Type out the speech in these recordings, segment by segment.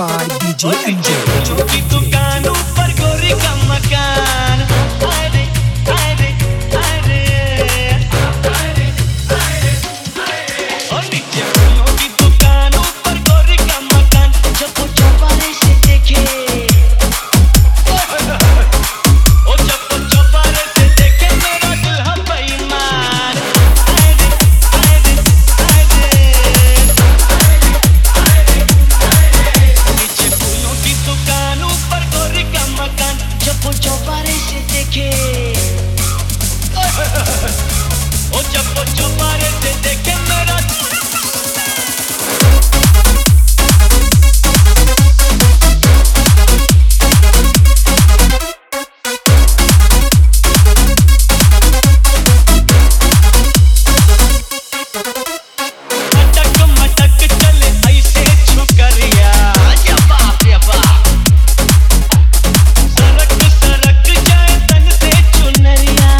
by DJ MJ। की दुकान ऊपर गोरी का मकान, अरे अरे अरे और नीचे फूलों की दुकान ऊपर गोरी का मकान। जब वो चौबारे से देखे, ओ जब वो चौबारे से देखे मेरा दिल हम बेईमान। अरे अरे अरे नीचे फूलों की दुकान ऊपर गोरी का मकान। जब वो चौबारे से देखे, ओ जब वो चौबारे से देखे मेरा मटक मटक चले ऐसे छुकरिया। या बाप रे बाप, सरक सरक जाए तन से चुनरिया।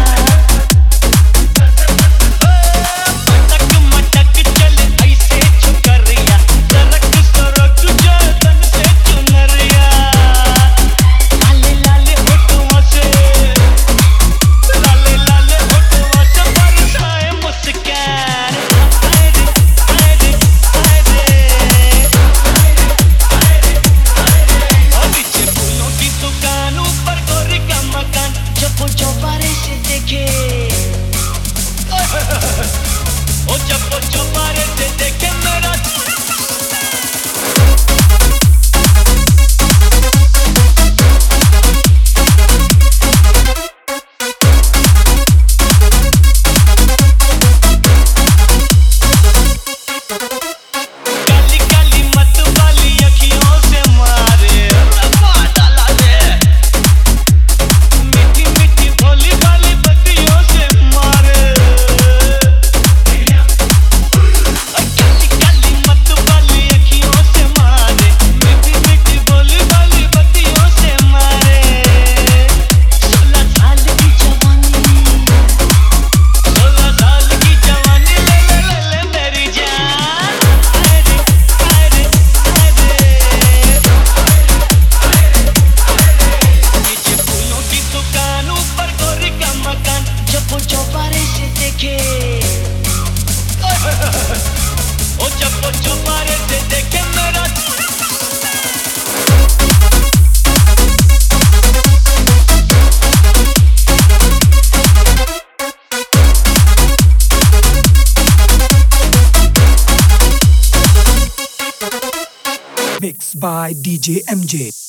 मटक मटक चले ऐसे छुकरिया, सरक सरक जाए तन से चुनरिया। लाले लाले होठों से, लाले लाले होठों से बरसाए मुस्कान। अरे अरे अरे और नीचे फूलों की दुकान ऊपर गोरी का मकान। जब वो चौबारे से देखे, ओ जब वो चौबारे से देखे मेरा काली काली मत वाली अखियों से मारे रवा डाला रे। मीठी मीठी भोली वाली बत्तियों से मारे। काली काली मत वाली अखियों से मारे, मीठी मीठी भोली वाली बत्तियों से मारे। 16 साल की जवानी, 16 साल की जवानी ले ले ले ले मेरी जान। अरे अरे अरे नीचे फूलों की दुकान ऊपर गोरी का मकान। जब वो चौबारे से देखे, ओ जब वो चौबारे से देखे मेरा Mixed by DJ MJ।